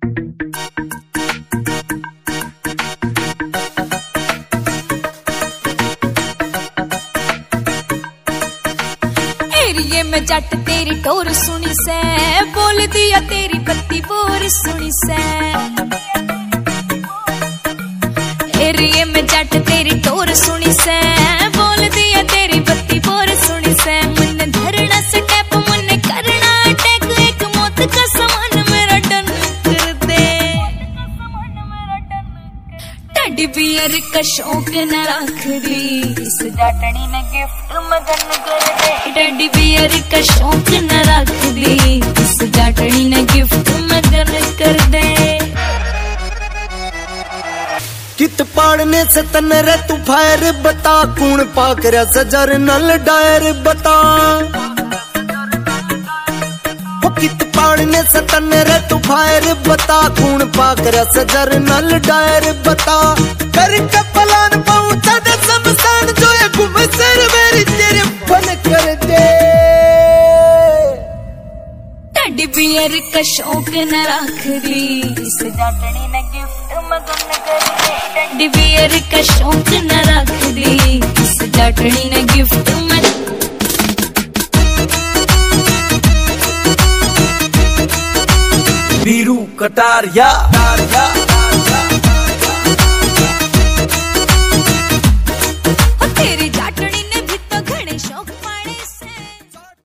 एरिये में जट तेरी टोर सुनी से, बोल दिया तेरी बत्ती बोर सुनी से। एरिये में जट तेरी टोर सुनी से, बोल दिया तेरी बत्ती बोर सुनी से। मुन्ने धरना स्टेप मुन्ने करना अटैक, एक मौत का समान मेरा डन कर दे। टेडी बियर का शौक न रख दी, इस जाटनी ने गिफ्ट मगन कर दे। टेडी बियर का शौक न रख दी, इस जाटनी ने गिफ्ट मगन कर दे। कित पाड़ने से तन रे तू फायर बता, कूण पाक रे सजर नल डायर बता। कित पाड़ने से तन रे तू फायर बता, कूण पाक रे सजर नल डायर बता। कर कपलान पहुंचा दे शमशान, जो ये घूम सर मेरी तेरे फन कर दे। टेडी बियर का शौक न रख दी, इस जाटनी ने गिफ्ट मगन कर दे। टेडी बियर का शौक न रख दी, इस जाटनी ने गिफ्ट मगन। बीरू कटारिया